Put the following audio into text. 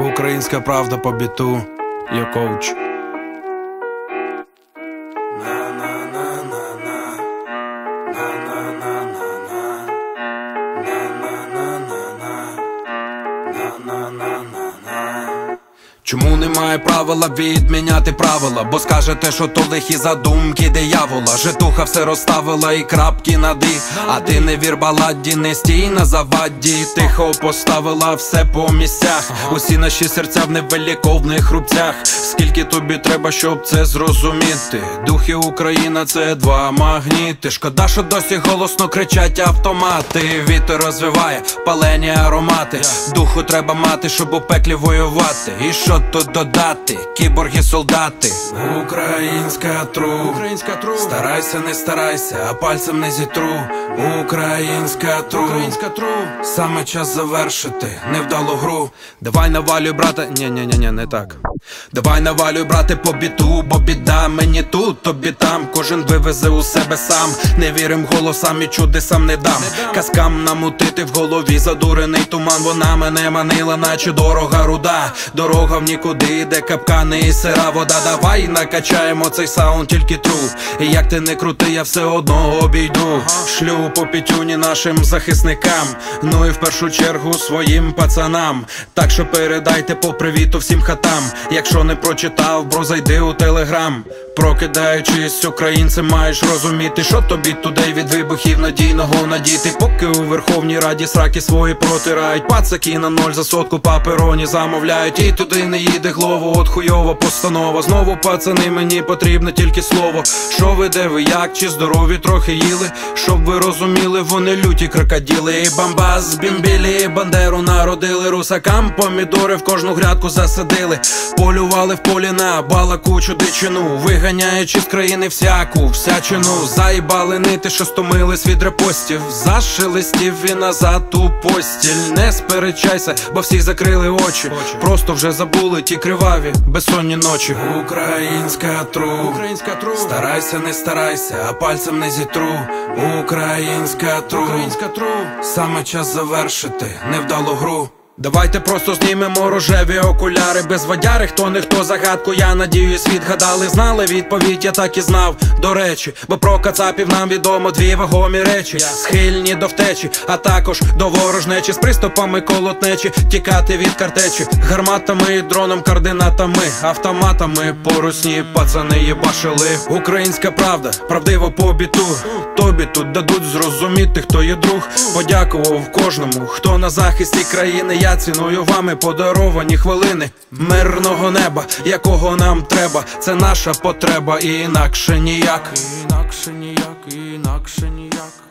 Українська правда по біту. Я коуч. Чому немає правила відміняти правила? Бо скажете, що то лихі задумки диявола. Житуха все розставила і крапки над «і». А ти не вір баладі, не стій на заваді. Тихо поставила все по місцях. Усі наші серця в невиліковних рубцях. Скільки тобі треба, щоб це зрозуміти? Дух і Україна — це два магніти. Шкода, що досі голосно кричать автомати. Вітер розвиває палені аромати. Духу треба мати, щоб у пеклі воювати. І що тут додати? Кіборги-солдати. Українська тру. Старайся, не старайся, а пальцем не зітру. Українська тру. Саме час завершити невдалу гру. Давай навалюй, брате. Ні, не так. Давай навалюй, брате, по біту, бо біда мені тут, тобі там. Кожен вивезе у себе сам. Не вірим голосам і чудесам не дам. Казкам намутити в голові задурений туман. Вона мене манила, наче дорога руда. Дорога в нікуди, де капкани і сира вода. Давай накачаємо цей саунд, тільки тру. І як ти не крути, я все одно обійду. Шлю по пітюні нашим захисникам. Ну і в першу чергу своїм пацанам. Так що передайте по привіту всім хатам. Якщо не прочитав, бро, зайди у телеграм. Прокидаючись, українцем, маєш розуміти, що тобі тудей від вибухів надійного надіти. Поки у Верховній Раді сраки свої протирають. Пацаки на 0 за сотку папероні замовляють. І туди не їде глово, от хуйова постанова. Знову, пацани, мені потрібне тільки слово. Що ви, де ви, як, чи здорові трохи їли? Щоб ви розуміли, вони люті крокодили. І Бамбас, бімбілі, і Бандеру народили. Русакам помідори в кожну грядку засадили. Полювали в полі на балакучу дичину, виганяючи з країни всяку всячину. Заїбали нити, що стомились від репостів. Зашелестів і назад у постіль. Не сперечайся, бо всі закрили очі. Просто вже забули ті криваві безсонні ночі. Українська тру. Старайся, не старайся, а пальцем не зітру. Українська тру. Саме час завершити невдалу гру. Давайте просто знімемо рожеві окуляри. Без водяри, хто не хто, загадку, я надіюсь, відгадали. Знали відповідь, я так і знав, до речі. Бо про кацапів нам відомо дві вагомі речі. Схильні до втечі, а також до ворожнечі. З приступами колотнечі, тікати від картечі. Гарматами, дроном, координатами, автоматами по русні пацани єбашили. Українська правда, правдиво по біту. Тобі тут дадуть зрозуміти, хто є друг. Подякував кожному, хто на захисті країни. Я ціную вами подаровані хвилини мирного неба, якого нам треба. Це наша потреба і інакше ніяк.